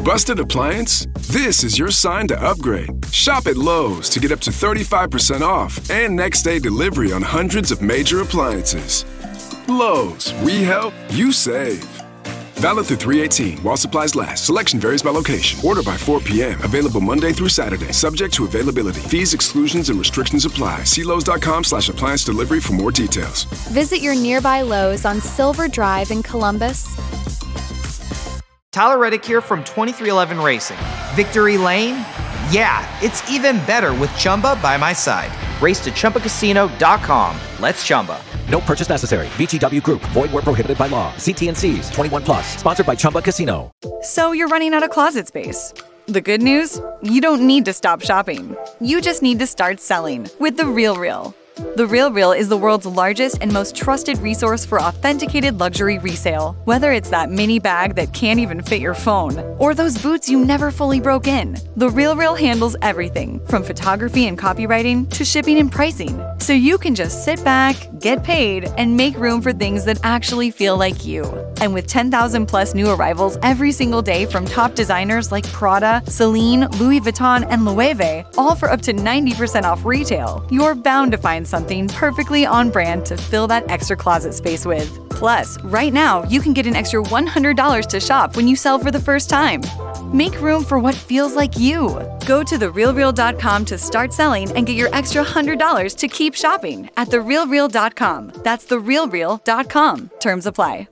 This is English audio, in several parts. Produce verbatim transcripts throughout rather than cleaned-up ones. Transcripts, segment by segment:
Busted appliance? This is your sign to upgrade. Shop at Lowe's to get up to thirty-five percent off and next day delivery on hundreds of major appliances. Lowe's, we help, you save. Valid through three eighteen while supplies last. Selection varies by location. Order by four p.m. Available Monday through Saturday. Subject to availability. Fees, exclusions, and restrictions apply. See Lowe's.com slash appliance delivery for more details. Visit your nearby Lowe's on Silver Drive in Columbus. Tyler Reddick here from twenty-three eleven Racing. Victory Lane? Yeah, it's even better with Chumba by my side. Race to Chumba Casino dot com. Let's Chumba. No purchase necessary. V G W Group. Void where prohibited by law. See T and C's. twenty-one plus. Sponsored by Chumba Casino. So you're running out of closet space. The good news? You don't need to stop shopping. You just need to start selling with The RealReal. The RealReal is the world's largest and most trusted resource for authenticated luxury resale. Whether it's that mini bag that can't even fit your phone, or those boots you never fully broke in, The RealReal handles everything from photography and copywriting to shipping and pricing. So you can just sit back, get paid, and make room for things that actually feel like you. And with ten thousand plus new arrivals every single day from top designers like Prada, Celine, Louis Vuitton, and Loewe, all for up to ninety percent off retail, you're bound to find something perfectly on brand to fill that extra closet space with. Plus, right now, you can get an extra one hundred dollars to shop when you sell for the first time. Make room for what feels like you. Go to the real real dot com to start selling and get your extra one hundred dollars to keep shopping at the real real dot com. That's the real real dot com. Terms apply.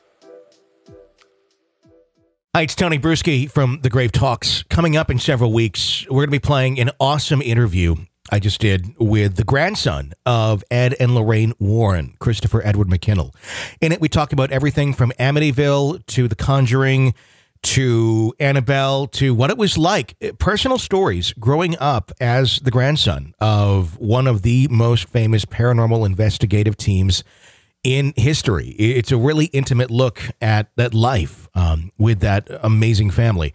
Hi, it's Tony Bruschi from The Grave Talks. Coming up in several weeks, we're going to be playing an awesome interview I just did with the grandson of Ed and Lorraine Warren, Christopher Edward McKinnell. In it, we talk about everything from Amityville to The Conjuring to Annabelle to what it was like, personal stories growing up as the grandson of one of the most famous paranormal investigative teams in history. It's a really intimate look at that life um, with that amazing family.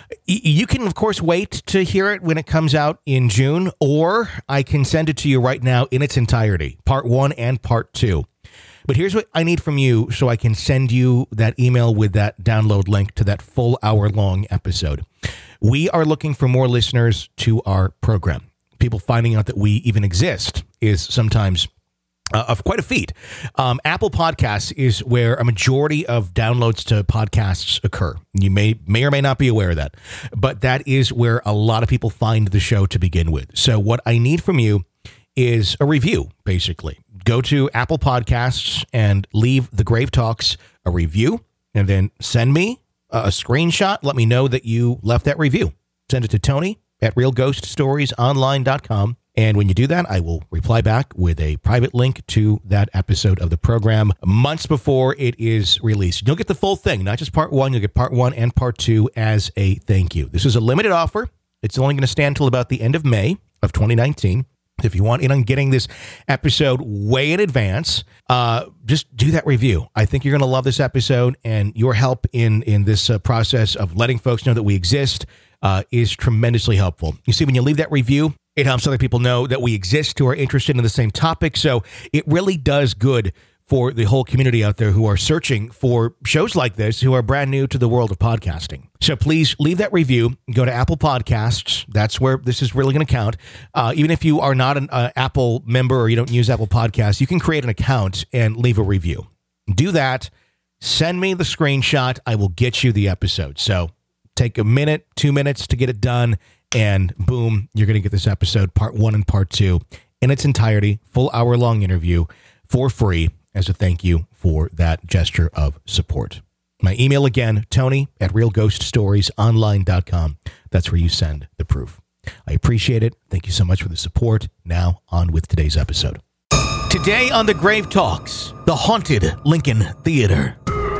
You can, of course, wait to hear it when it comes out in June, or I can send it to you right now in its entirety, part one and part two. But here's what I need from you so I can send you that email with that download link to that full hour-long episode. We are looking for more listeners to our program. People finding out that we even exist is sometimes Uh, of quite a feat. Um, Apple Podcasts is where a majority of downloads to podcasts occur. You may may or may not be aware of that, but that is where a lot of people find the show to begin with. So what I need from you is a review, basically. Go to Apple Podcasts and leave The Grave Talks a review, and then send me a, a screenshot. Let me know that you left that review. Send it to Tony at real ghost stories online dot com. And when you do that, I will reply back with a private link to that episode of the program months before it is released. You'll get the full thing, not just part one. You'll get part one and part two as a thank you. This is a limited offer. It's only going to stand until about the end of May of twenty nineteen. If you want in on getting this episode way in advance, uh, just do that review. I think you're going to love this episode, and your help in, in this uh, process of letting folks know that we exist uh, is tremendously helpful. You see, when you leave that review, it helps other people know that we exist who are interested in the same topic. So it really does good for the whole community out there who are searching for shows like this, who are brand new to the world of podcasting. So please leave that review. Go to Apple Podcasts. That's where this is really going to count. Uh, even if you are not an uh, Apple member or you don't use Apple Podcasts, you can create an account and leave a review. Do that. Send me the screenshot. I will get you the episode. So take a minute, two minutes to get it done. And boom, you're going to get this episode, part one and part two, in its entirety, full hour-long interview for free as a thank you for that gesture of support. My email again, Tony at real ghost stories online dot com. That's where you send the proof. I appreciate it. Thank you so much for the support. Now, on with today's episode. Today on The Grave Talks, the haunted Lincoln Theater.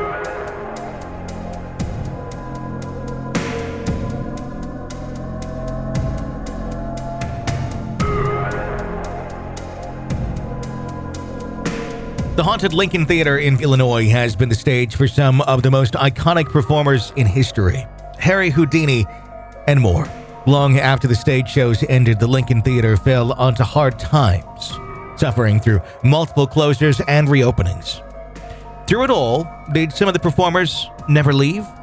The haunted Lincoln Theater in Illinois has been the stage for some of the most iconic performers in history, Harry Houdini and more. Long after the stage shows ended, the Lincoln Theater fell onto hard times, suffering through multiple closures and reopenings. Through it all, did some of the performers never leave?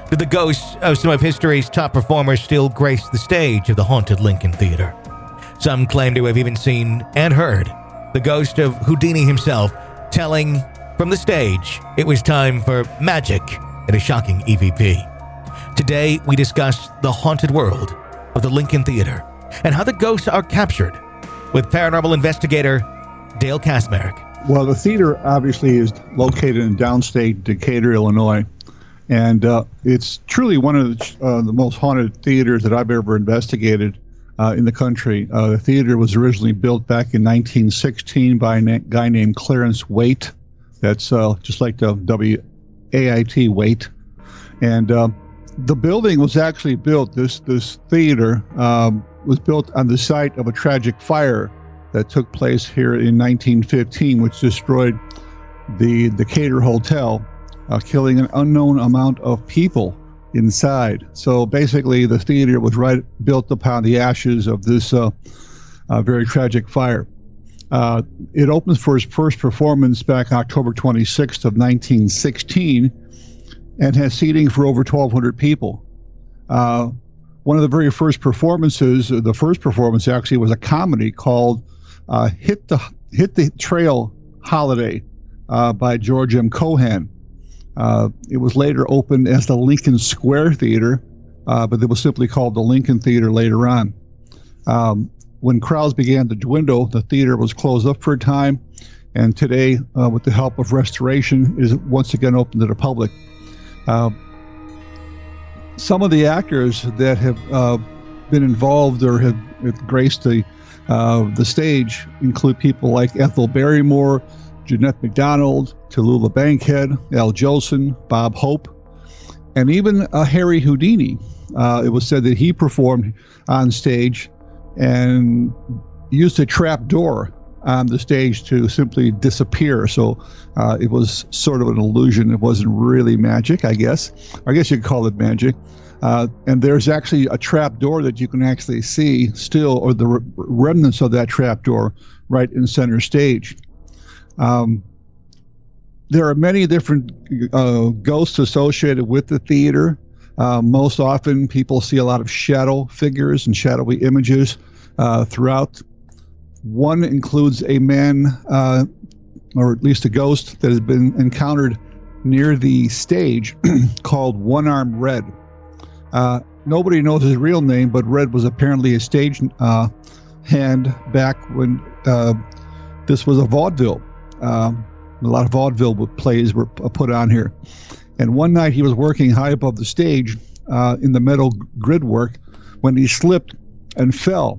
do the ghosts of some of history's top performers still grace the stage of the haunted Lincoln Theater. Some claim to have even seen and heard the ghost of Houdini himself telling from the stage it was time for magic and a shocking E V P. Today, we discuss the haunted world of the Lincoln Theater and how the ghosts are captured with paranormal investigator Dale Kaczmarek. Well, the theater obviously is located in downstate Decatur, Illinois, and uh, it's truly one of the, uh, the most haunted theaters that I've ever investigated uh, in the country. Uh, the theater was originally built back in nineteen sixteen by a na- guy named Clarence Waite. That's uh, just like the W A I T Waite. And uh, the building was actually built, this, this theater um, was built on the site of a tragic fire that took place here in nineteen fifteen, which destroyed the Decatur Hotel, uh, killing an unknown amount of people inside. So basically, the theater was right built upon the ashes of this uh, uh, very tragic fire. Uh, it opened for its first performance back October twenty-sixth of nineteen sixteen, and has seating for over twelve hundred people. Uh, one of the very first performances, the first performance actually, was a comedy called Uh, Hit the Hit the Trail Holiday uh, by George M. Cohan. Uh, it was later opened as the Lincoln Square Theater, uh, but it was simply called the Lincoln Theater later on. Um, when crowds began to dwindle, the theater was closed up for a time, and today, uh, with the help of restoration, is once again open to the public. Uh, some of the actors that have uh, been involved or have, have graced the Uh, the stage include people like Ethel Barrymore, Jeanette MacDonald, Tallulah Bankhead, Al Jolson, Bob Hope, and even uh, Harry Houdini. Uh, it was said that he performed on stage and used a trap door on the stage to simply disappear. So uh, it was sort of an illusion. It wasn't really magic, I guess. I guess you could call it magic. Uh, and there's actually a trap door that you can actually see still, or the re- remnants of that trap door right in center stage. Um, there are many different uh, ghosts associated with the theater. Uh, most often people see a lot of shadow figures and shadowy images uh, throughout. One includes a man, uh, or at least a ghost, that has been encountered near the stage called One-Armed Red. Uh, nobody knows his real name, but Red was apparently a stage uh, hand back when uh, this was a vaudeville. Um, a lot of vaudeville plays were put on here. And one night he was working high above the stage uh, in the metal grid work when he slipped and fell.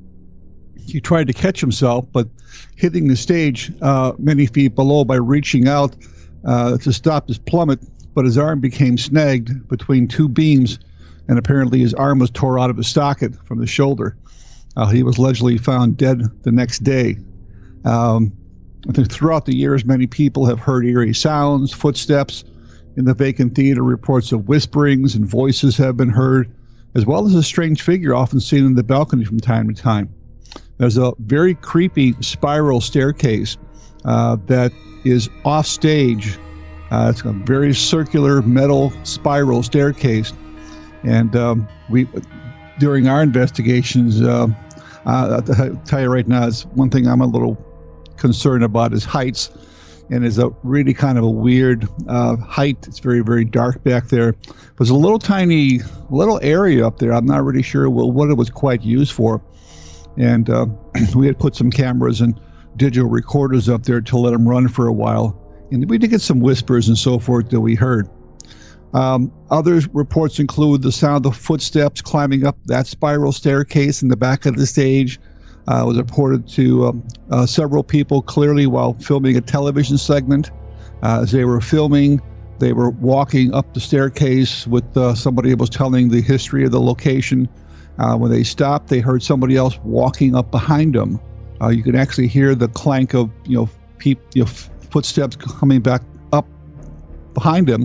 He tried to catch himself, but hitting the stage uh, many feet below by reaching out uh, to stop his plummet, but his arm became snagged between two beams, and apparently his arm was tore out of his socket from the shoulder. Uh, he was allegedly found dead the next day. Um, I think throughout the years, many people have heard eerie sounds, footsteps in the vacant theater. Reports of whisperings and voices have been heard, as well as a strange figure often seen in the balcony from time to time. There's a very creepy spiral staircase uh, that is off stage. Uh, it's a very circular metal spiral staircase. And um, we, during our investigations, uh, uh, I'll tell you right now, it's one thing I'm a little concerned about is heights. And it's a really kind of a weird uh, height. It's very, very dark back there. There's a little tiny little area up there. I'm not really sure well, what it was quite used for. And uh, we had put some cameras and digital recorders up there to let them run for a while. And we did get some whispers and so forth that we heard. Um, other reports include the sound of footsteps climbing up that spiral staircase in the back of the stage. Uh, was reported to um, uh, several people clearly while filming a television segment. Uh, as they were filming, they were walking up the staircase with uh, somebody who was telling the history of the location. Uh, when they stopped, they heard somebody else walking up behind them. Uh, you can actually hear the clank of you know, peep, you know, footsteps coming back up behind them.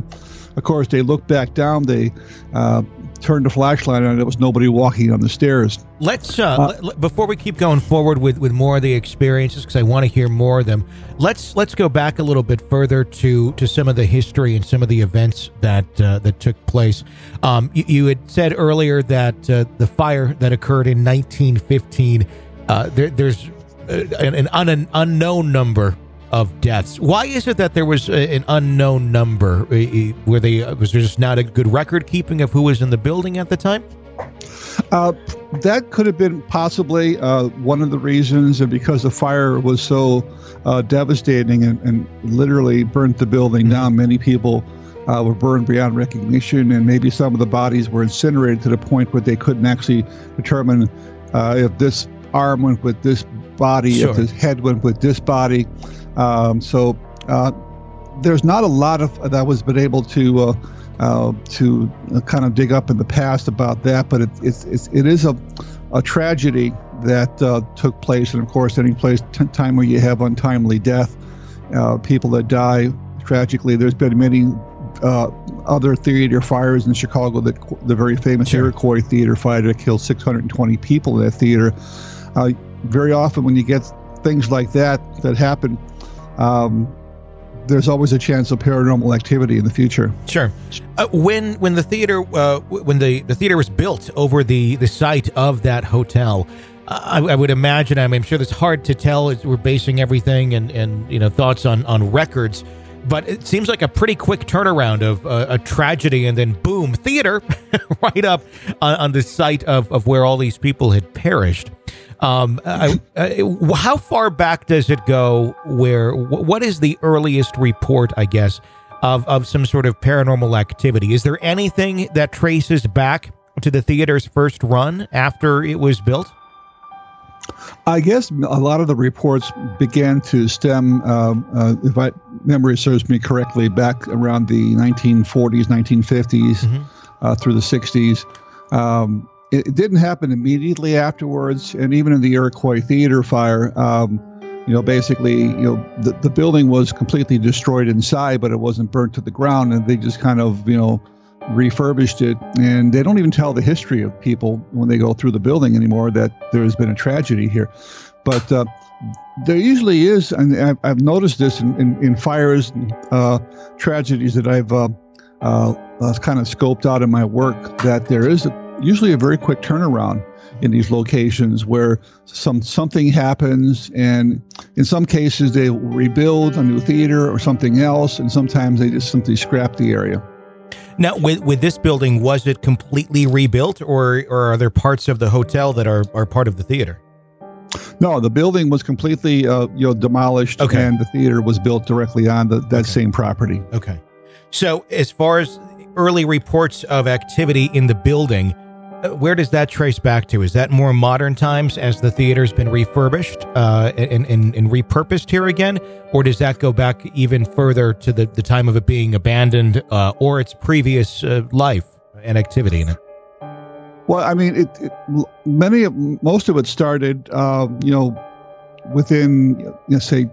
of course, they looked back down. They uh, turned the flashlight on, and there was nobody walking on the stairs. Let's uh, uh l- before we keep going forward with, with more of the experiences, because I want to hear more of them. Let's let's go back a little bit further to, to some of the history and some of the events that uh, that took place. Um, you, you had said earlier that uh, the fire that occurred in nineteen fifteen. Uh, there, there's an, an, un, an unknown number of deaths. Why is it that there was a, an unknown number? Were they was there just not a good record keeping of who was in the building at the time? Uh, that could have been possibly uh, one of the reasons, and because the fire was so uh, devastating and, and literally burnt the building mm-hmm. down, many people uh, were burned beyond recognition, and maybe some of the bodies were incinerated to the point where they couldn't actually determine uh, if this arm went with this body, sure. if his head went with this body. Um, so uh, there's not a lot of that was been able to uh, uh, to uh, kind of dig up in the past about that, but it, it's, it's it is a a tragedy that uh, took place, and of course, any place t- time where you have untimely death, uh, people that die tragically. There's been many uh, other theater fires in Chicago, that the very famous sure. Iroquois Theater fire that killed six hundred twenty people in that theater. Uh, very often when you get things like that that happen, um, there's always a chance of paranormal activity in the future. Sure. Uh, when when the theater uh, when the, the theater was built over the, the site of that hotel, uh, I, I would imagine, I mean, I'm sure it's hard to tell as we're basing everything and, and you know thoughts on, on records, but it seems like a pretty quick turnaround of uh, a tragedy and then boom, theater right up on, on the site of, of where all these people had perished. Um, I, I, how far back does it go? Where what is the earliest report, I guess, of, of some sort of paranormal activity? Is there anything that traces back to the theater's first run after it was built? I guess a lot of the reports began to stem, um, uh, if my memory serves me correctly, back around the nineteen forties, nineteen fifties, mm-hmm. uh, through the sixties. Um, it, it didn't happen immediately afterwards, and even in the Iroquois Theater fire, um, you know, basically, you know, the, the building was completely destroyed inside, but it wasn't burnt to the ground, and they just kind of, you know, refurbished it, and they don't even tell the history of people when they go through the building anymore that there has been a tragedy here. But uh, there usually is, and I've, I've noticed this in, in, in fires, uh, tragedies that I've uh, uh, uh, kind of scoped out in my work, that there is a, usually a very quick turnaround in these locations where some something happens, and in some cases they rebuild a new theater or something else, and sometimes they just simply scrap the area. Now, with with this building, was it completely rebuilt, or or are there parts of the hotel that are, are part of the theater? No, the building was completely uh, you know demolished, okay. and the theater was built directly on the, that okay. same property. Okay. So, as far as early reports of activity in the building, where does that trace back to? Is that more modern times as the theater's been refurbished uh, and, and, and repurposed here again? Or does that go back even further to the, the time of it being abandoned uh, or its previous uh, life and activity in it? Well, I mean, it, it, many of, most of it started, uh, you know, within, you know, say,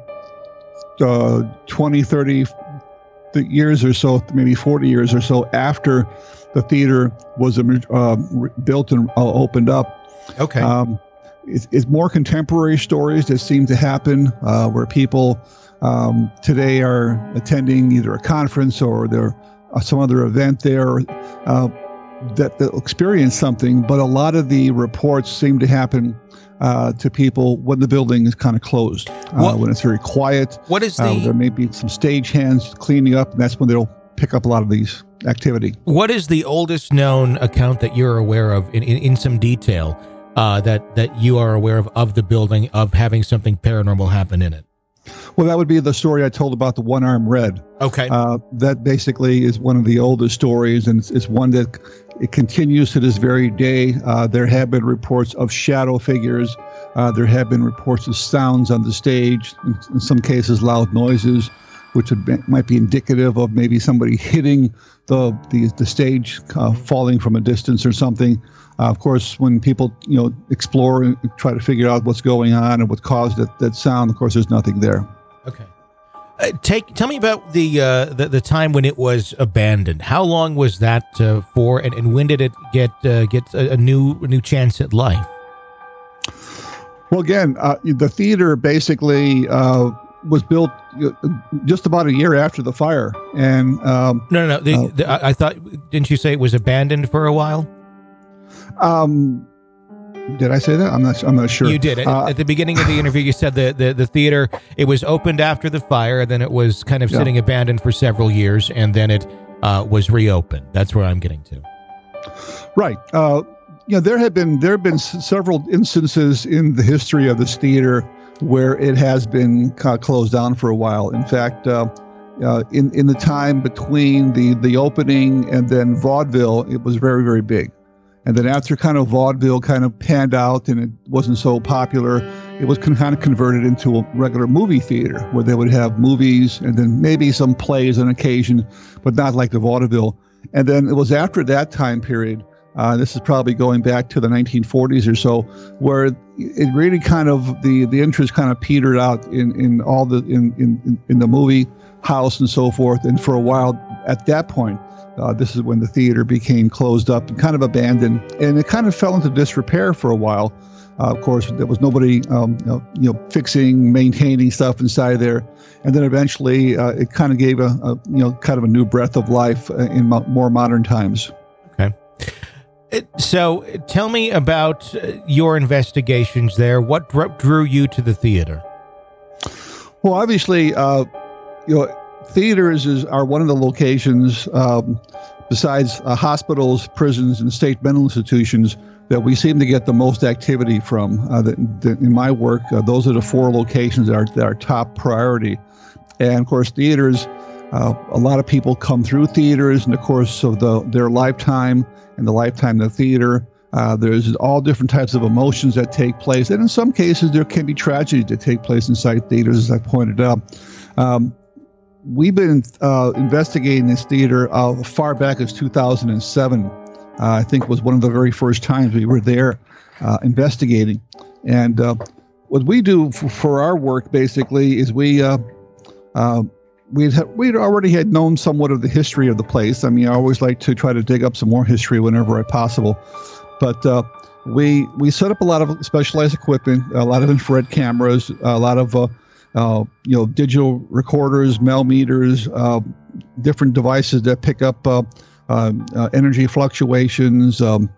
uh, twenty, thirty years or so, maybe forty years or so after the theater was uh, built and uh, opened up. Okay. Um, it's, it's more contemporary stories that seem to happen uh, where people um, today are attending either a conference or there uh, some other event there uh, that they'll experience something. But a lot of the reports seem to happen uh, to people when the building is kind of closed, uh, when it's very quiet. What is the? Uh, there may be some stage hands cleaning up, and that's when they'll pick up a lot of these activity. What is the oldest known account that you're aware of in, in, in some detail uh, that, that you are aware of of the building, of having something paranormal happen in it? Well, that would be the story I told about the one-armed red. Okay. Uh, that basically is one of the oldest stories, and it's, it's one that it continues to this very day. Uh, there have been reports of shadow figures. Uh, there have been reports of sounds on the stage, in, in some cases loud noises, which would be, might be indicative of maybe somebody hitting the the, the stage, uh, falling from a distance or something. Uh, of course, when people you know explore and try to figure out what's going on and what caused that, that sound, of course, there's nothing there. Okay. Uh, take tell me about the, uh, the the time when it was abandoned. How long was that uh, for, and, and when did it get uh, get a, a new a new chance at life? Well, again, uh, the theater basically uh, was built just about a year after the fire, and um, no, no, no. The, uh, the, I, I thought, didn't you say it was abandoned for a while? Um. Did I say that? I'm not. I'm not sure. You did. Uh, At the beginning of the interview, you said the, the, the theater, it was opened after the fire, and then it was kind of sitting yeah. abandoned for several years, and then it uh, was reopened. That's where I'm getting to. Right. Uh, you know, there have been there have been s- several instances in the history of this theater where it has been uh, closed down for a while. In fact, uh, uh, in in the time between the the opening and then vaudeville, it was very very big. And then after kind of vaudeville kind of panned out and it wasn't so popular, it was kind of converted into a regular movie theater where they would have movies and then maybe some plays on occasion, but not like the vaudeville. And then it was after that time period, uh, this is probably going back to the nineteen forties or so, where it really kind of, the, the interest kind of petered out in, in all the, in, in, in the movie house and so forth. And for a while at that point, Uh, this is when the theater became closed up and kind of abandoned, and it kind of fell into disrepair for a while. Uh, of course, there was nobody, um, you, know, you know, fixing, maintaining stuff inside there, and then eventually uh, it kind of gave a, a, you know, kind of a new breath of life in mo- more modern times. Okay. It, so, tell me about your investigations there. What dr- drew you to the theater? Well, obviously, uh, you know. Theaters is, are one of the locations, um, besides uh, hospitals, prisons, and state mental institutions, that we seem to get the most activity from. Uh, that, that in my work, uh, those are the four locations that are, that are top priority. And of course, theaters, uh, a lot of people come through theaters in the course of the, their lifetime and the lifetime of the theater. Uh, there's all different types of emotions that take place. And in some cases, there can be tragedies that take place inside theaters, as I pointed out. Um, We've been uh, investigating this theater uh, far back as two thousand seven. Uh, I think was one of the very first times we were there uh, investigating. And uh, what we do f- for our work basically is we uh, uh, we'd ha- we'd already had known somewhat of the history of the place. I mean, I always like to try to dig up some more history whenever I possible. But uh, we we set up a lot of specialized equipment, a lot of infrared cameras, a lot of uh, Uh, you know, digital recorders, millimeters, uh, different devices that pick up uh, uh, uh, energy fluctuations, um,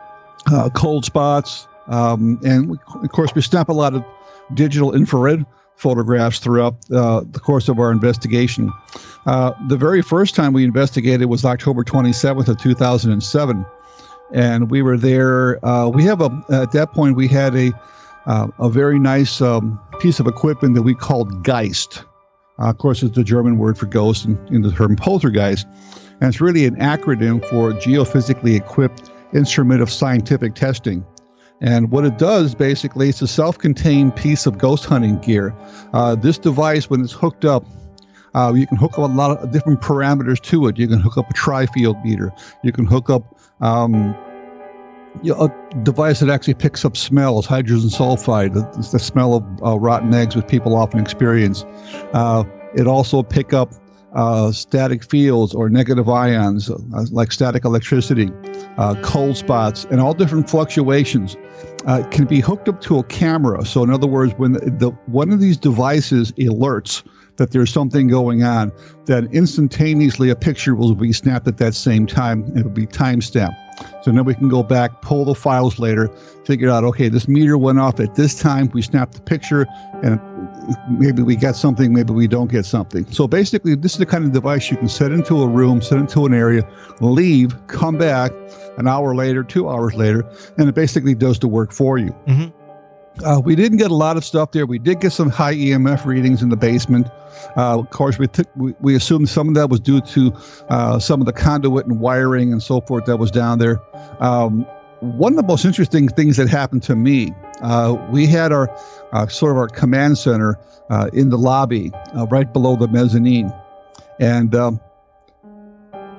uh, cold spots, um, and we, of course we snap a lot of digital infrared photographs throughout uh, the course of our investigation. Uh, the very first time we investigated was October twenty-seventh of two thousand seven, and we were there. Uh, we have a at that point we had a Uh, a very nice um, piece of equipment that we called Geist. Uh, of course, it's the German word for ghost in, in the term poltergeist. And it's really an acronym for Geophysically Equipped Instrument of Scientific Testing. And what it does, basically, it's a self-contained piece of ghost hunting gear. Uh, this device, when it's hooked up, uh, you can hook up a lot of different parameters to it. You can hook up a tri-field meter. You can hook up um, You know, a device that actually picks up smells, hydrogen sulfide, the, the smell of uh, rotten eggs, which people often experience. Uh, it also pick up uh, static fields or negative ions, uh, like static electricity, uh, cold spots, and all different fluctuations. Uh, it can be hooked up to a camera. So in other words, when the, the one of these devices alerts that there's something going on, then instantaneously a picture will be snapped at that same time, and it will be time-stamped. So now we can go back, pull the files later, figure out, okay, this meter went off at this time, we snapped the picture, and maybe we get something, maybe we don't get something. So basically, this is the kind of device you can set into a room, set into an area, leave, come back an hour later, two hours later, and it basically does the work for you. Mm-hmm. Uh, we didn't get a lot of stuff there. We did get some high E M F readings in the basement. Uh, of course, we, took, we we assumed some of that was due to uh, some of the conduit and wiring and so forth that was down there. Um, one of the most interesting things that happened to me, uh, we had our uh, sort of our command center uh, in the lobby, uh, right below the mezzanine, and um,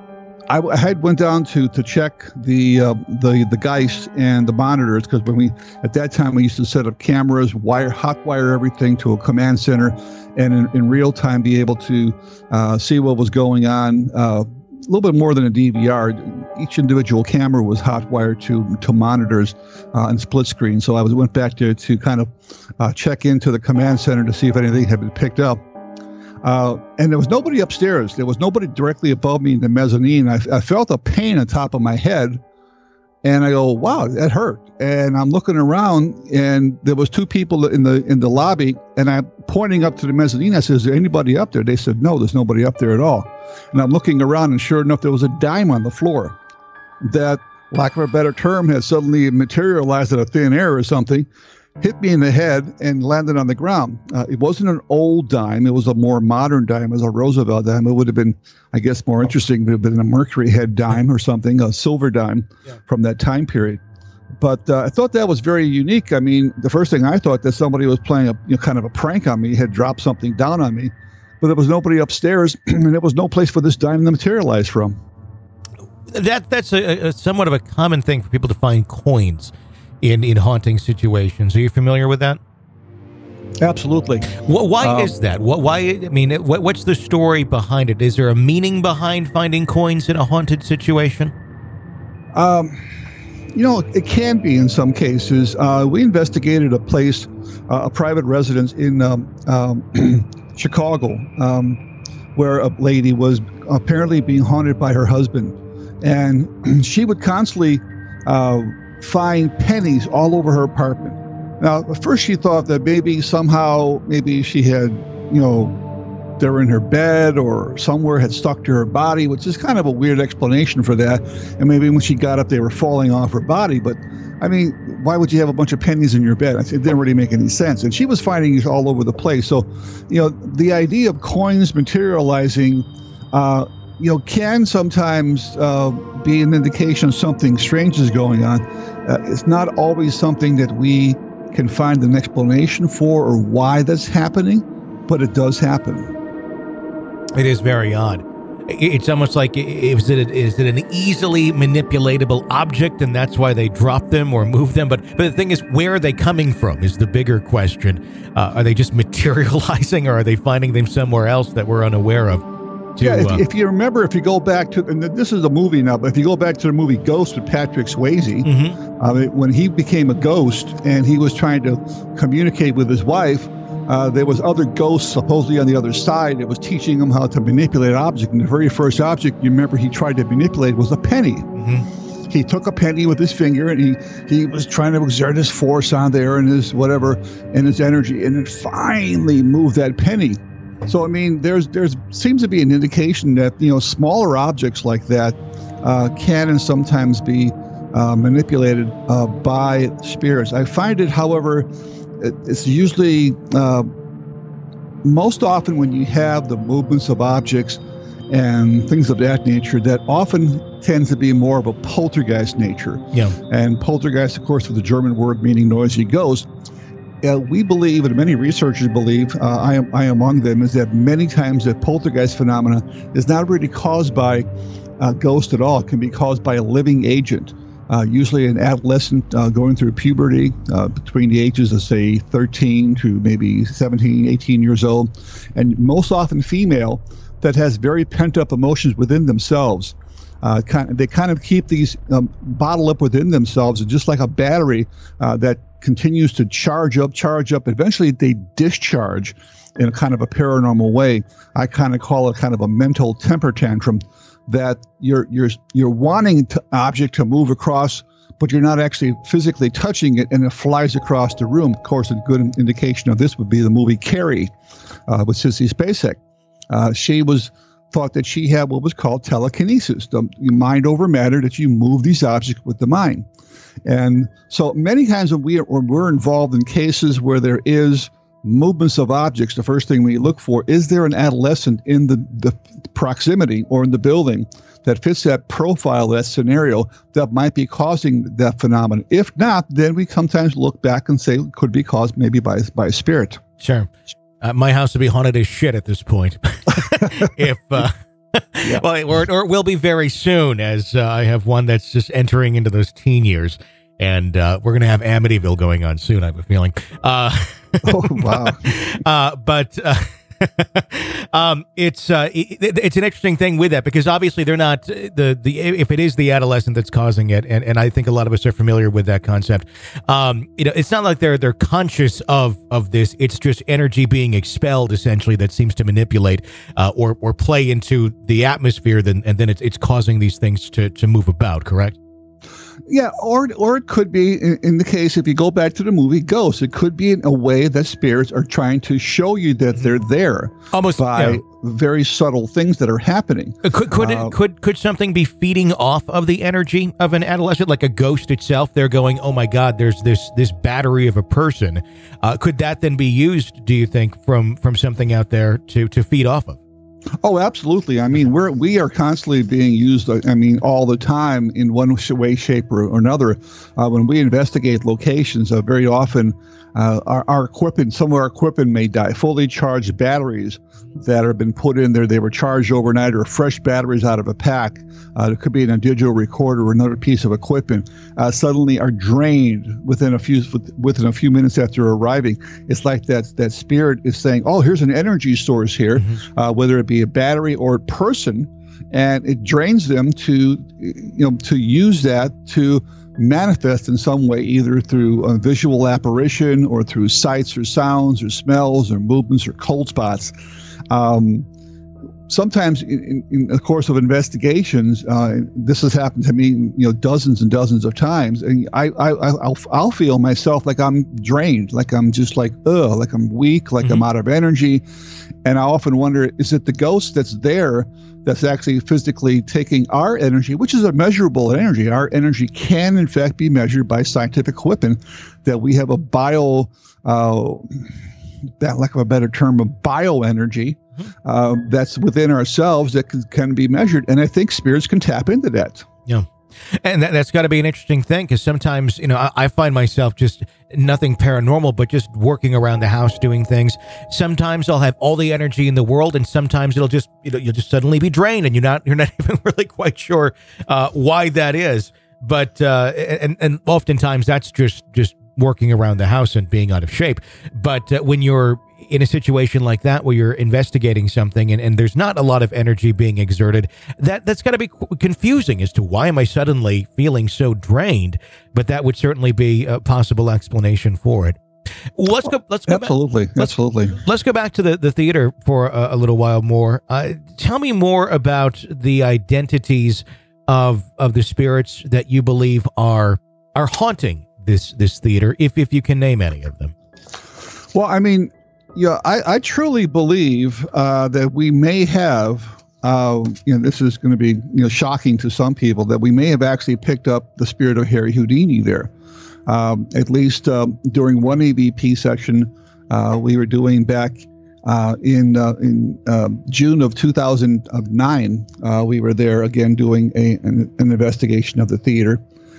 I, I had went down to to check the uh, the the Geist and the monitors, because when we at that time we used to set up cameras, wire hot wire everything to a command center, and in, in real time be able to uh, see what was going on. Uh, a little bit more than a D V R. Each individual camera was hot wired to to monitors uh, and split screen. So I was went back there to kind of uh, check into the command center to see if anything had been picked up. Uh, and there was nobody upstairs. There was nobody directly above me in the mezzanine. I, I felt a pain on top of my head, and I go, "Wow, that hurt." And I'm looking around, and there was two people in the in the lobby, and I'm pointing up to the mezzanine. I said, "Is there anybody up there?" They said, "No, there's nobody up there at all." And I'm looking around, and sure enough, there was a dime on the floor that, lack of a better term, had suddenly materialized out of thin air or something, hit me in the head and landed on the ground. Uh, it wasn't an old dime. It was a more modern dime. It was a Roosevelt dime. It would have been, I guess, more interesting. It would have been a Mercury head dime or something, a silver dime yeah. from that time period. But uh, I thought that was very unique. I mean, the first thing I thought that somebody was playing a you know, kind of a prank on me, had dropped something down on me, but there was nobody upstairs, and there was no place for this dime to materialize from. That That's a, a somewhat of a common thing for people to find coins in, in haunting situations. Are you familiar with that? Absolutely. Well, why um, is that? What, why? I mean, what, what's the story behind it? Is there a meaning behind finding coins in a haunted situation? Um, you know, it can be in some cases. Uh, we investigated a place, uh, a private residence in um, um, Chicago, um, where a lady was apparently being haunted by her husband, and she would constantly uh, find pennies all over her apartment. Now, at first she thought that maybe somehow, maybe she had, you know, they were in her bed or somewhere had stuck to her body, which is kind of a weird explanation for that. And maybe when she got up, they were falling off her body. But I mean, why would you have a bunch of pennies in your bed? It didn't really make any sense. And she was finding these all over the place. So, you know, the idea of coins materializing, uh, you know, can sometimes uh, be an indication of something strange is going on. Uh, it's not always something that we can find an explanation for or why that's happening, but it does happen. It is very odd. It's almost like, is it, is it an easily manipulatable object, and that's why they drop them or move them? But but the thing is, where are they coming from is the bigger question. Uh, are they just materializing, or are they finding them somewhere else that we're unaware of? To, yeah, if, uh, if you remember, if you go back to, and this is a movie now, but if you go back to the movie Ghost with Patrick Swayze, mm-hmm. uh, when he became a ghost and he was trying to communicate with his wife, Uh, there was other ghosts supposedly on the other side that was teaching him how to manipulate an object. And the very first object you remember he tried to manipulate was a penny. Mm-hmm. He took a penny with his finger, and he, he was trying to exert his force on there and his whatever and his energy, and it finally moved that penny. So I mean, there's there's seems to be an indication that, you know, smaller objects like that uh, can and sometimes be uh, manipulated uh, by spirits. I find it, however, it's usually uh, most often when you have the movements of objects and things of that nature, that often tends to be more of a poltergeist nature. Yeah. And poltergeist, of course, is the German word meaning noisy ghost. Uh, we believe, and many researchers believe, uh, I am I among them, is that many times that poltergeist phenomena is not really caused by a ghost at all. It can be caused by a living agent. Uh, usually an adolescent uh, going through puberty uh, between the ages of, say, thirteen to maybe seventeen, eighteen years old, and most often female, that has very pent-up emotions within themselves. Uh, kind of, they kind of keep these um, bottled up within themselves, and just like a battery uh, that continues to charge up, charge up, eventually they discharge in a kind of a paranormal way. I kind of call it kind of a mental temper tantrum, that you're you're you're wanting the object to move across, but you're not actually physically touching it, and it flies across the room. Of course, a good indication of this would be the movie Carrie uh, with Sissy Spacek. Uh, she was thought that she had what was called telekinesis, the mind over matter, that you move these objects with the mind. And so many times when, we are, when we're involved in cases where there is movements of objects, the first thing we look for, is there an adolescent in the, the proximity or in the building that fits that profile, that scenario, that might be causing that phenomenon. If not, then we sometimes look back and say it could be caused maybe by, by a spirit. Sure. Uh, my house would be haunted as shit at this point. if uh, Yeah. Well, or, or it will be very soon, as uh, I have one that's just entering into those teen years. And uh, we're going to have Amityville going on soon, I have a feeling. Uh, Oh, wow. uh, but uh, um, it's uh, it, it's an interesting thing with that, because obviously they're not the the if it is the adolescent that's causing it, and, and I think a lot of us are familiar with that concept. Um, you know, it's not like they're they're conscious of of this. It's just energy being expelled, essentially, that seems to manipulate uh, or or play into the atmosphere. Then and then it's it's causing these things to to move about. Correct? Yeah, or or it could be, in, in the case, if you go back to the movie Ghost, it could be in a way that spirits are trying to show you that they're there, almost by yeah. very subtle things that are happening. Could could, Uh, it, could could something be feeding off of the energy of an adolescent, like a ghost itself? They're going, oh my God, there's this this battery of a person. Uh, could that then be used, do you think, from from something out there to to feed off of? Oh, absolutely. I mean, we're we are constantly being used, I mean, all the time in one way, shape, or another. Uh, when we investigate locations, uh, very often uh, our, our equipment, some of our equipment may die. Fully charged batteries that have been put in there, they were charged overnight, or fresh batteries out of a pack. Uh, it could be in a digital recorder or another piece of equipment. Uh, suddenly are drained within a few within a few minutes after arriving. It's like that that spirit is saying, "Oh, here's an energy source here," mm-hmm. uh, whether it be a battery or a person, and it drains them to you know to use that to manifest in some way, either through a visual apparition or through sights or sounds or smells or movements or cold spots. Um, sometimes in, in the course of investigations, uh, this has happened to me, you know, dozens and dozens of times. And I, I, I'll, I'll feel myself like I'm drained, like I'm just like, ugh, like I'm weak, like mm-hmm. I'm out of energy. And I often wonder, is it the ghost that's there that's actually physically taking our energy, which is a measurable energy? Our energy can, in fact, be measured by scientific equipment, that we have a bio, uh, that lack of a better term, of bioenergy uh, that's within ourselves that can, can be measured. And I think spirits can tap into that. Yeah. And that, that's got to be an interesting thing, because sometimes, you know, I, I find myself just nothing paranormal, but just working around the house doing things. Sometimes I'll have all the energy in the world, and sometimes it'll just, you know, you'll just suddenly be drained, and you're not, you're not even really quite sure uh, why that is. But uh, and and oftentimes that's just just working around the house and being out of shape. But uh, when you're in a situation like that, where you're investigating something and, and there's not a lot of energy being exerted, that, that's got to be confusing as to why am I suddenly feeling so drained? But that would certainly be a possible explanation for it. Well, let's go. Let's go. Absolutely, back, let's, absolutely. Let's go back to the, the theater for a, a little while more. Uh, tell me more about the identities of of the spirits that you believe are are haunting this this theater, if if you can name any of them. Well, I mean, yeah, I, I truly believe uh, that we may have. Uh, you know, this is going to be you know shocking to some people, that we may have actually picked up the spirit of Harry Houdini there. Um, at least uh, during one E V P session uh, we were doing back uh, in uh, in uh, June of two thousand nine. Uh, we were there again doing a, an, an investigation of the theater,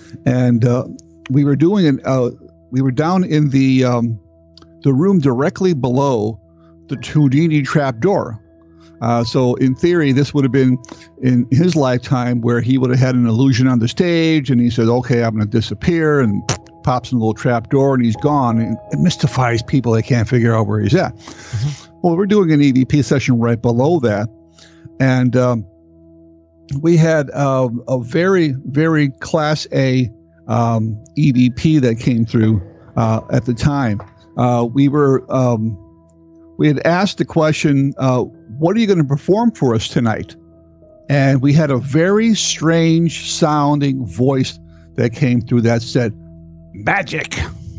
and uh, we were doing an uh, we were down in the um, the room directly below the Houdini trap door. Uh, so in theory, this would have been in his lifetime where he would have had an illusion on the stage, and he said, "Okay, I'm going to disappear," and pops in a little trap door, and he's gone. And it mystifies people; they can't figure out where he's at. Mm-hmm. Well, we're doing an E V P session right below that, and um, we had uh, a very, very Class A um, E V P that came through uh, at the time. Uh, we were um, we had asked the question, uh, "What are you going to perform for us tonight?" And we had a very strange sounding voice that came through that said, "Magic."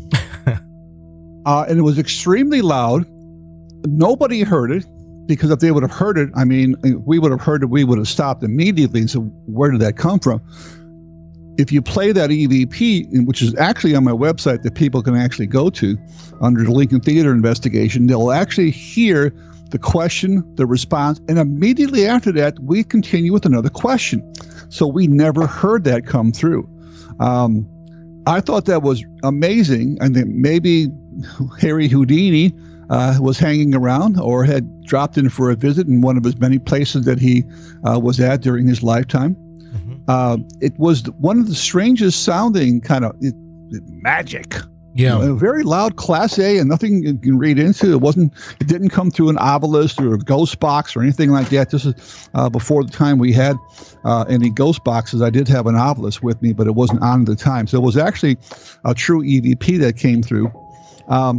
uh, and it was extremely loud. Nobody heard it, because if they would have heard it, I mean, if we would have heard it, we would have stopped immediately and said, "Where did that come from?" If you play that E V P, which is actually on my website that people can actually go to under the Lincoln Theater investigation, they'll actually hear the question, the response, and immediately after that, we continue with another question. So we never heard that come through. Um, I thought that was amazing, and that maybe Harry Houdini uh, was hanging around or had dropped in for a visit in one of his many places that he uh, was at during his lifetime. Mm-hmm. Uh, it was one of the strangest sounding kind of it, it, magic. Yeah, you know, a very loud Class A, and nothing you can read into. It wasn't. It didn't come through an obelisk or a ghost box or anything like that. This is uh, before the time we had uh, any ghost boxes. I did have an obelisk with me, but it wasn't on at the time. So it was actually a true E V P that came through. Um,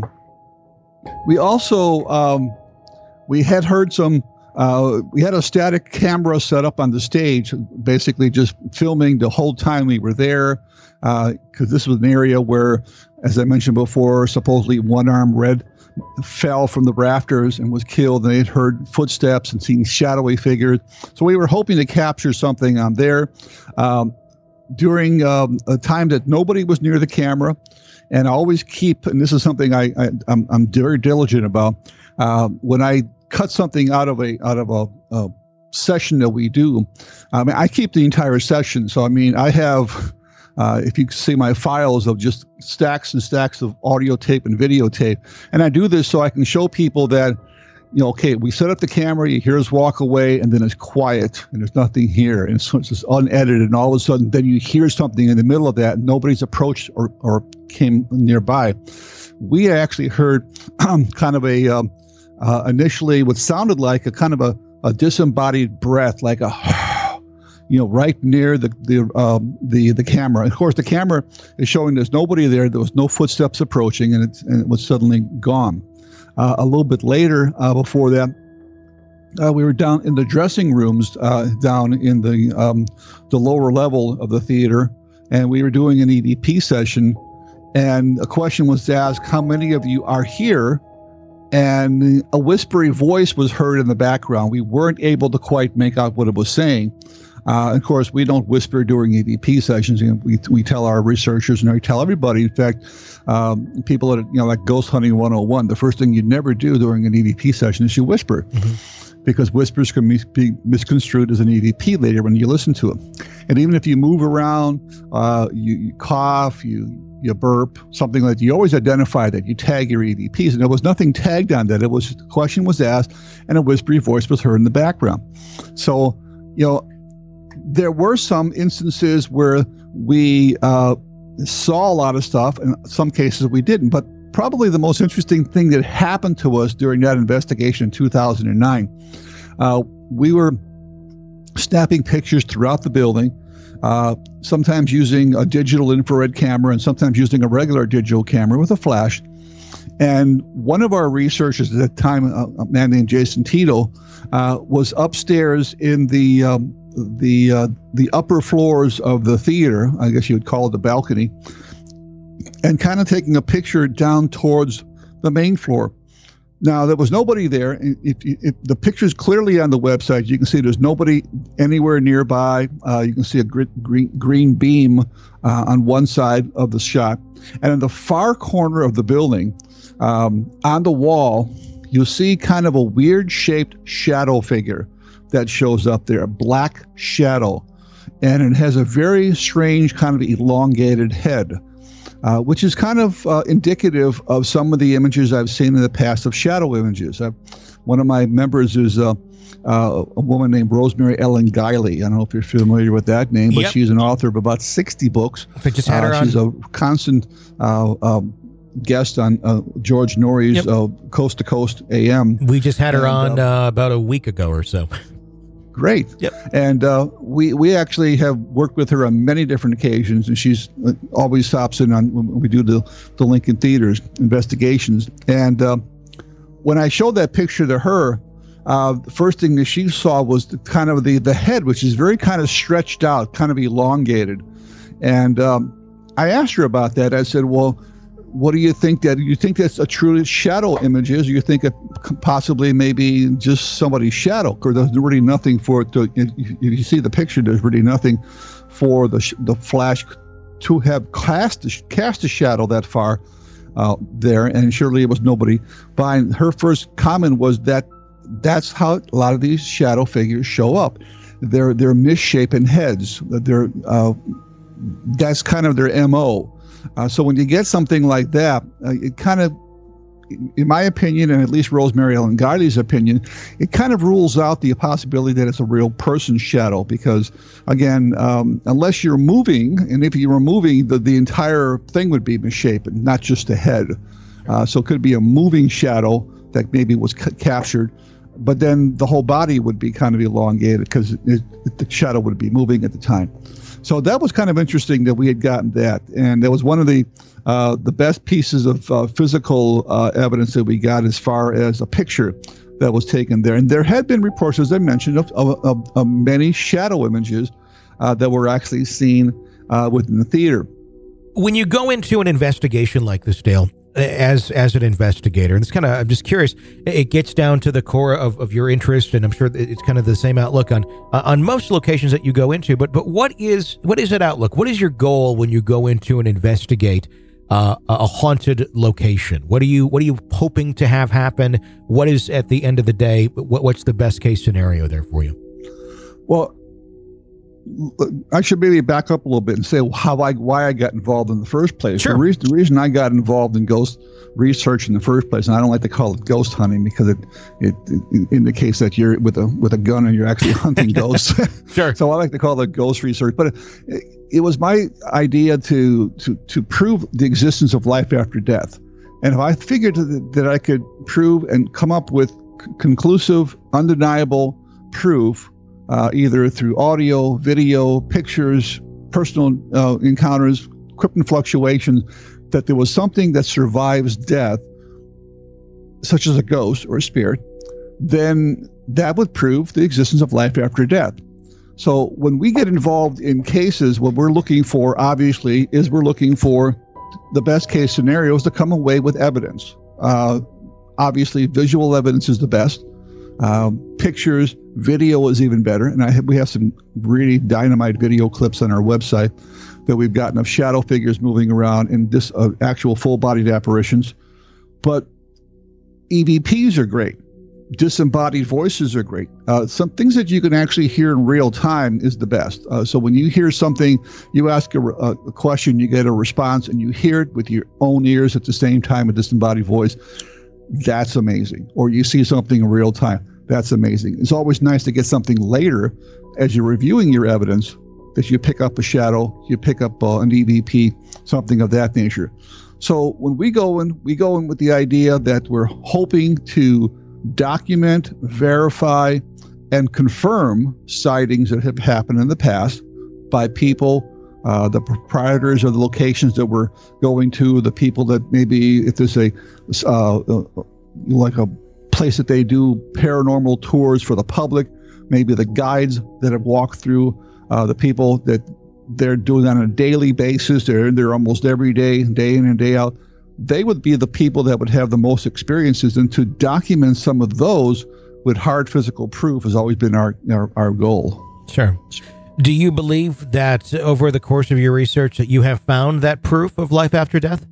we also um, we had heard some. Uh, we had a static camera set up on the stage, basically just filming the whole time we were there, because uh, this was an area where, as I mentioned before, supposedly one-armed Red fell from the rafters and was killed, and they had heard footsteps and seen shadowy figures. So we were hoping to capture something on there um, during um, a time that nobody was near the camera. And I always keep, and this is something I, I, I'm, I'm very diligent about, uh, when I cut something out of a out of a, a session that we do, I mean, I keep the entire session. So I mean, I have, uh, if you see my files of just stacks and stacks of audio tape and videotape, and I do this so I can show people that, you know, okay, we set up the camera, you hear us walk away, and then it's quiet, and there's nothing here, and so it's just unedited, and all of a sudden, then you hear something in the middle of that, and nobody's approached or or came nearby. We actually heard kind of a um, Uh, initially what sounded like a kind of a, a disembodied breath, like a, you know, right near the the um, the the camera. And of course, the camera is showing there's nobody there. There was no footsteps approaching, and it, and it was suddenly gone. Uh, a little bit later, uh, before that, uh, we were down in the dressing rooms, uh, down in the um, the lower level of the theater, and we were doing an E V P session. And a question was asked, "How many of you are here?" And a whispery voice was heard in the background. We weren't able to quite make out what it was saying. Uh, of course, we don't whisper during E V P sessions. You know, we we tell our researchers and we tell everybody. In fact, um, people at, you know, like Ghost Hunting one oh one, the first thing you never do during an E V P session is you whisper, mm-hmm. because whispers can mis- be misconstrued as an E V P later when you listen to it. And even if you move around, uh, you, you cough, you you burp, something like that, you always identify that. You tag your E V Ps, and there was nothing tagged on that. It was the question was asked, and a whispery voice was heard in the background. So, you know, there were some instances where we uh, saw a lot of stuff, and in some cases we didn't. But probably the most interesting thing that happened to us during that investigation in two thousand nine, uh, we were snapping pictures throughout the building. Uh, sometimes using a digital infrared camera and sometimes using a regular digital camera with a flash. And one of our researchers at that time, a man named Jason Tito, uh, was upstairs in the um, the uh, the upper floors of the theater, I guess you would call it the balcony, and kind of taking a picture down towards the main floor. Now, there was nobody there. If, if the picture's clearly on the website, you can see there's nobody anywhere nearby. Uh, you can see a green, green, green beam uh, on one side of the shot. And in the far corner of the building, um, on the wall, you'll see kind of a weird-shaped shadow figure that shows up there, a black shadow. And it has a very strange kind of elongated head. Uh, which is kind of uh, indicative of some of the images I've seen in the past of shadow images. Uh, one of my members is uh, uh, a woman named Rosemary Ellen Guiley. I don't know if you're familiar with that name, but yep. she's an author of about sixty books. I just had her uh, on. She's a constant uh, um, guest on uh, George Norrie's yep. uh, Coast to Coast A M. We just had her and, on uh, about a week ago or so. Great. Yep. And uh, we we actually have worked with her on many different occasions, and she's uh, always stops in on when we do the, the Lincoln Theaters investigations. And uh, when I showed that picture to her, uh, the first thing that she saw was the, kind of the, the head, which is very kind of stretched out, kind of elongated. And um, I asked her about that. I said, well, what do you think that you think that's a true shadow image is? Or you think it possibly maybe just somebody's shadow? Because there's really nothing for it to. If you see the picture, there's really nothing for the the flash to have cast a, cast a shadow that far uh, there, and surely it was nobody behind. Her first comment was that that's how a lot of these shadow figures show up. They're they're misshapen heads. They're uh, that's kind of their M O. Uh, so when you get something like that, uh, it kind of in my opinion, and at least Rosemary Ellen Guiley's opinion, it kind of rules out the possibility that it's a real person's shadow because, again, um, unless you're moving, and if you were moving, the, the entire thing would be misshapen, not just the head. Uh, so it could be a moving shadow that maybe was c- captured, but then the whole body would be kind of elongated because it, it, the shadow would be moving at the time. So that was kind of interesting that we had gotten that, and that was one of the uh, the best pieces of uh, physical uh, evidence that we got as far as a picture that was taken there. And there had been reports, as I mentioned, of, of, of, of many shadow images uh, that were actually seen uh, within the theater. When you go into an investigation like this, Dale, as as an investigator, and it's kind of, I'm just curious, it gets down to the core of, of your interest, and I'm sure it's kind of the same outlook on uh, on most locations that you go into, but but what is what is that outlook? What is your goal when you go into and investigate uh, a haunted location? What are you what are you hoping to have happen? What is, at the end of the day, what, what's the best case scenario there for you? Well, I should maybe back up a little bit and say how I why I got involved in the first place. Sure. The reason, the reason I got involved in ghost research in the first place, and I don't like to call it ghost hunting because it it, it indicates that you're with a with a gun and you're actually hunting ghosts. Sure. So I like to call it ghost research. But it, it was my idea to to to prove the existence of life after death, and if I figured that, that I could prove and come up with c- conclusive, undeniable proof. Uh, either through audio, video, pictures, personal uh, encounters, krypton fluctuations, that there was something that survives death, such as a ghost or a spirit, then that would prove the existence of life after death. So when we get involved in cases, what we're looking for, obviously, is we're looking for the best case scenarios to come away with evidence. Uh, obviously, visual evidence is the best. Um, pictures, video is even better, and I have, we have some really dynamite video clips on our website that we've gotten of shadow figures moving around and this uh, actual full-bodied apparitions. But E V Ps are great. Disembodied voices are great. Uh, some things that you can actually hear in real time is the best. Uh, so when you hear something, you ask a, a question, you get a response, and you hear it with your own ears at the same time, a disembodied voice. That's amazing. Or you see something in real time. That's amazing. It's always nice to get something later as you're reviewing your evidence that you pick up a shadow, you pick up uh, an E V P, something of that nature. So when we go in, we go in with the idea that we're hoping to document, verify, and confirm sightings that have happened in the past by people, Uh, the proprietors of the locations that we're going to, the people that maybe if there's a uh, uh, like a place that they do paranormal tours for the public, maybe the guides that have walked through, uh, the people that they're doing on a daily basis, they're there almost every day, day in and day out. They would be the people that would have the most experiences, and to document some of those with hard physical proof has always been our our, our goal. Sure. Do you believe that over the course of your research that you have found that proof of life after death?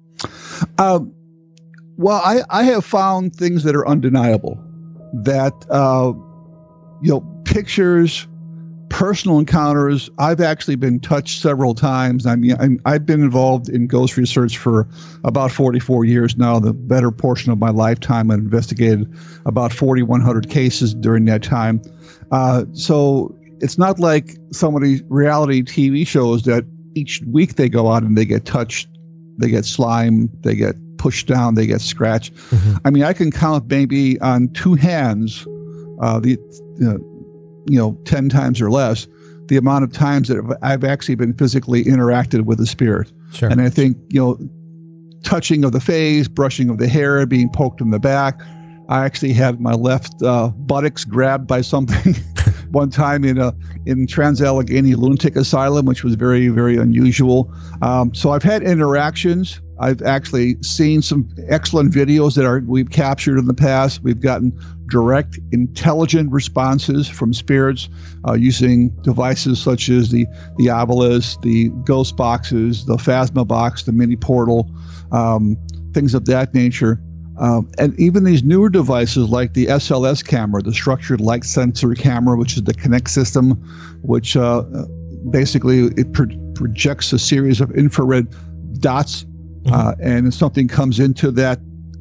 Uh, well, I, I have found things that are undeniable. That, uh, you know, pictures, personal encounters. I've actually been touched several times. I mean, I'm, I've been involved in ghost research for about forty-four years now, the better portion of my lifetime. I've investigated about forty-one hundred cases during that time. Uh, so... It's not like some of these reality T V shows that each week they go out and they get touched, they get slime, they get pushed down, they get scratched. Mm-hmm. I mean, I can count maybe on two hands, uh, the uh, you know, ten times or less, the amount of times that I've actually been physically interacted with a spirit. Sure. And I think, you know, touching of the face, brushing of the hair, being poked in the back. I actually had my left uh, buttocks grabbed by something one time in a in Trans-Allegheny Lunatic Asylum, which was very, very unusual. Um, so I've had interactions. I've actually seen some excellent videos that are we've captured in the past. We've gotten direct, intelligent responses from spirits uh, using devices such as the the Obelisk, the Ghost Boxes, the Phasma Box, the Mini Portal, um, things of that nature. Um, and even these newer devices like the S L S camera, the structured light sensor camera, which is the Kinect system, which uh, basically it pro- projects a series of infrared dots. Mm-hmm. Uh, and if something comes into that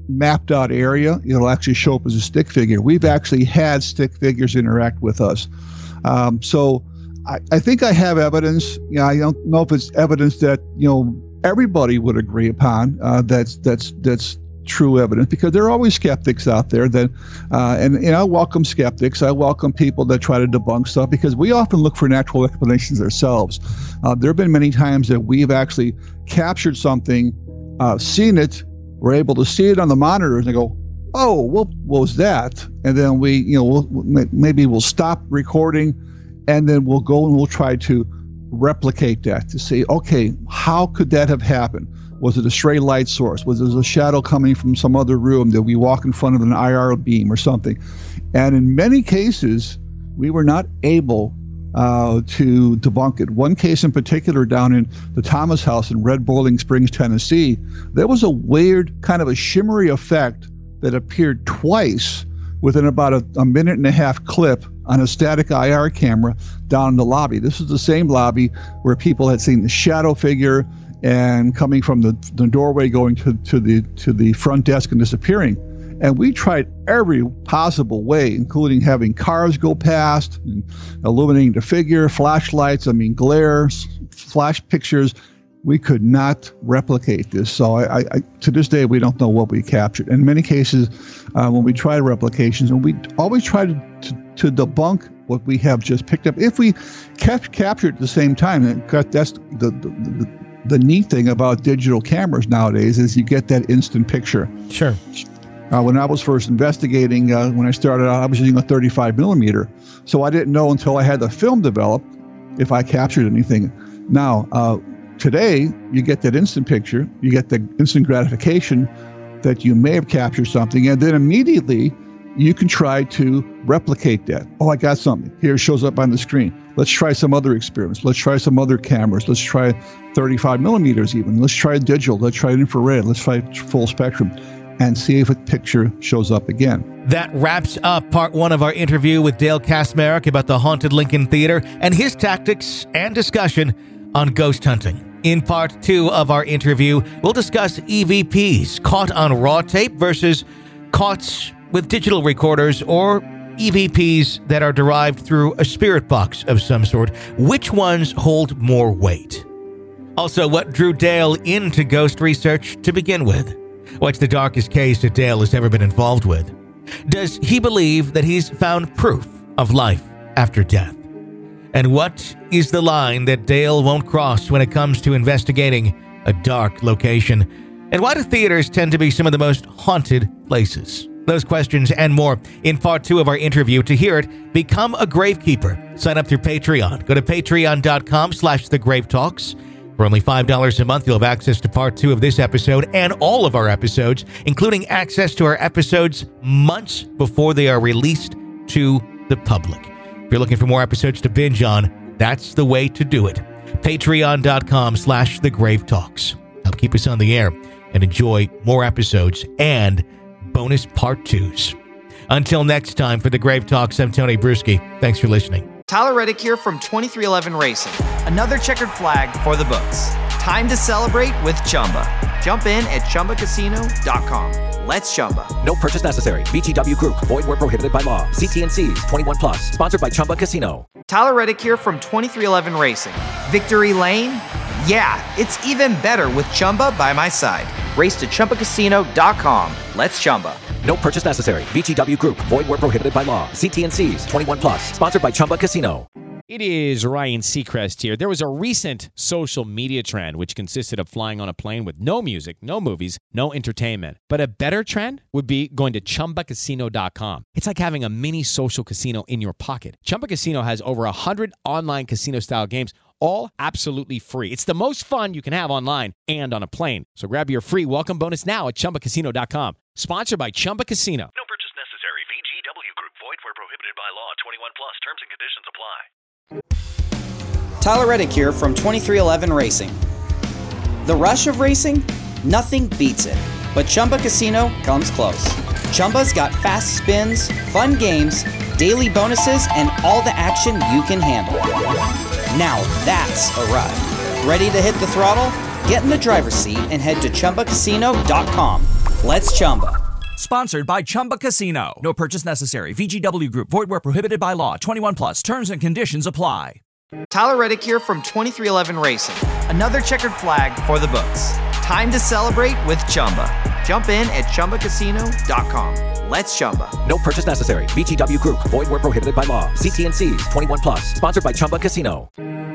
mapped out area, it'll actually show up as a stick figure. We've actually had stick figures interact with us. Um, so I, I think I have evidence. You know, I don't know if it's evidence that, you know, everybody would agree upon. Uh, that's that's that's true evidence, because there are always skeptics out there that, uh, and, and I welcome skeptics. I welcome people that try to debunk stuff, because we often look for natural explanations ourselves. Uh, there have been many times that we've actually captured something, uh, seen it, we're able to see it on the monitors and go, oh, what was that? And then we, you know, we'll, maybe we'll stop recording, and then we'll go and we'll try to replicate that to see, okay, how could that have happened? Was it a stray light source? Was there a shadow coming from some other room? Did we walk in front of an I R beam or something? And in many cases, we were not able uh, to debunk it. One case in particular, down in the Thomas House in Red Bowling Springs, Tennessee, there was a weird kind of a shimmery effect that appeared twice within about a, a minute and a half clip on a static I R camera down in the lobby. This is the same lobby where people had seen the shadow figure and coming from the, the doorway, going to, to the to the front desk and disappearing. And we tried every possible way, including having cars go past, and illuminating the figure, flashlights, I mean, glare, flash pictures. We could not replicate this. So I, I, to this day, we don't know what we captured. In many cases, uh, when we try replications, and we always try to, to, to debunk what we have just picked up, if we kept captured at the same time. And that's the, the, the The neat thing about digital cameras nowadays is you get that instant picture. Sure. Uh, when I was first investigating, uh, when I started out, I was using a thirty-five millimeter. So I didn't know until I had the film developed if I captured anything. Now, uh, today, you get that instant picture. You get the instant gratification that you may have captured something. And then immediately, you can try to replicate that. Oh, I got something. Here it shows up on the screen. Let's try some other experiments. Let's try some other cameras. Let's try thirty-five millimeters even. Let's try digital. Let's try infrared. Let's try full spectrum and see if a picture shows up again. That wraps up part one of our interview with Dale Kaczmarek about the Haunted Lincoln Theater and his tactics and discussion on ghost hunting. In part two of our interview, we'll discuss E V Ps caught on raw tape versus caught with digital recorders, or E V Ps that are derived through a spirit box of some sort. Which ones hold more weight? Also, what drew Dale into ghost research to begin with? What's the darkest case that Dale has ever been involved with? Does he believe that he's found proof of life after death? And what is the line that Dale won't cross when it comes to investigating a dark location? And why do theaters tend to be some of the most haunted places? Those questions and more in part two of our interview. To hear it, become a Gravekeeper. Sign up through Patreon. Go to patreon.com slash the Grave Talks. For only five dollars a month, you'll have access to part two of this episode and all of our episodes, including access to our episodes months before they are released to the public. If you're looking for more episodes to binge on, that's the way to do it. Patreon.com slash the Grave Talks. Help keep us on the air and enjoy more episodes and bonus part twos. Until next time, for the Grave Talks, I'm Tony Bruschi. Thanks for listening. Tyler Reddick here from twenty-three eleven Racing. Another checkered flag for the books. Time to celebrate with Chumba. Jump in at Chumba Casino dot com. Let's Chumba. No purchase necessary. V G W Group. Void where prohibited by law. See T and C's. twenty-one plus. Sponsored by Chumba Casino. Tyler Reddick here from twenty-three eleven Racing. Victory Lane? Yeah, it's even better with Chumba by my side. Race to Chumba Casino dot com. Let's Chumba. No purchase necessary. V G W Group. Void where prohibited by law. See T and C's. twenty-one plus. Sponsored by Chumba Casino. It is Ryan Seacrest here. There was a recent social media trend which consisted of flying on a plane with no music, no movies, no entertainment. But a better trend would be going to Chumba Casino dot com. It's like having a mini social casino in your pocket. Chumba Casino has over one hundred online casino-style games, all absolutely free. It's the most fun you can have online and on a plane. So grab your free welcome bonus now at Chumba Casino dot com. Sponsored by Chumba Casino. No purchase necessary. V G W Group. Void where prohibited by law. twenty-one plus. Terms and conditions apply. Tyler Reddick here from twenty-three eleven Racing. The rush of racing? Nothing beats it. But Chumba Casino comes close. Chumba's got fast spins, fun games, daily bonuses, and all the action you can handle. Now that's a ride. Ready to hit the throttle? Get in the driver's seat and head to Chumba Casino dot com. Let's Chumba. Sponsored by Chumba Casino. No purchase necessary. V G W Group. Void where prohibited by law. twenty-one plus. Terms and conditions apply. Tyler Reddick here from twenty-three eleven Racing. Another checkered flag for the books. Time to celebrate with Chumba. Jump in at chumba casino dot com. Let's Chumba. No purchase necessary. V G W Group. Void where prohibited by law. See T and C's. twenty-one plus. Sponsored by Chumba Casino.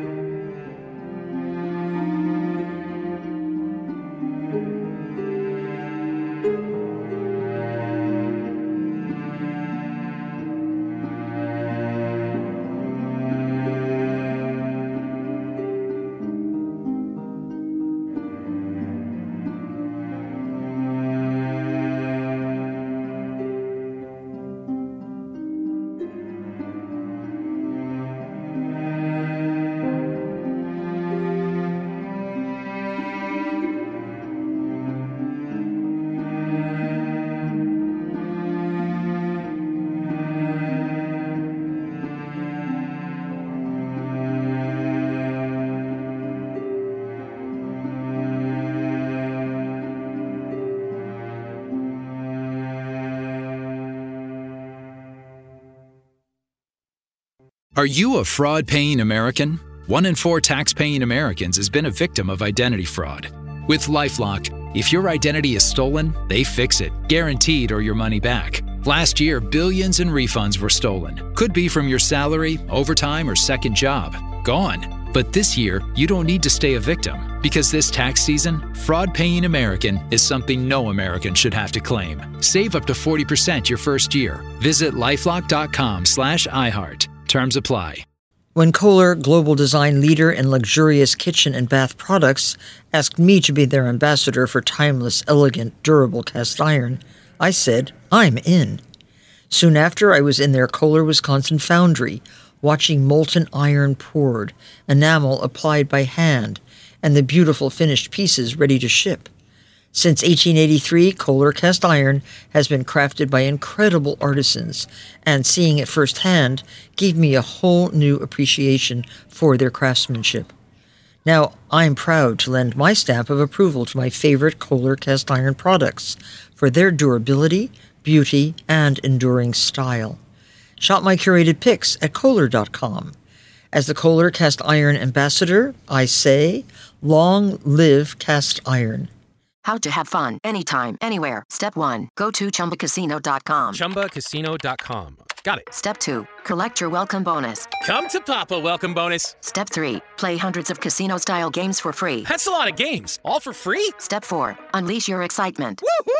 Are you a fraud-paying American? One in four tax-paying Americans has been a victim of identity fraud. With LifeLock, if your identity is stolen, they fix it, guaranteed, or your money back. Last year, billions in refunds were stolen. Could be from your salary, overtime, or second job. Gone. But this year, you don't need to stay a victim, because this tax season, fraud-paying American is something no American should have to claim. Save up to forty percent your first year. Visit lifelock.com slash iHeart. Terms apply. When Kohler, global design leader in luxurious kitchen and bath products, asked me to be their ambassador for timeless, elegant, durable cast iron, I said, I'm in. Soon after, I was in their Kohler, Wisconsin foundry, watching molten iron poured, enamel applied by hand, and the beautiful finished pieces ready to ship. Since eighteen eighty-three, Kohler cast iron has been crafted by incredible artisans, and seeing it firsthand gave me a whole new appreciation for their craftsmanship. Now, I'm proud to lend my stamp of approval to my favorite Kohler cast iron products for their durability, beauty, and enduring style. Shop my curated picks at Kohler dot com. As the Kohler cast iron ambassador, I say, long live cast iron. How to have fun anytime, anywhere. Step one, go to chumba casino dot com. chumba casino dot com. Got it. Step two, collect your welcome bonus. Come to Papa welcome bonus. Step three, play hundreds of casino-style games for free. That's a lot of games, all for free? Step four, unleash your excitement.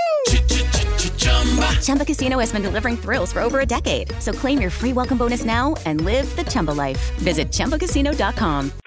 Chumba. Chumba Casino has been delivering thrills for over a decade. So claim your free welcome bonus now and live the Chumba life. Visit chumba casino dot com.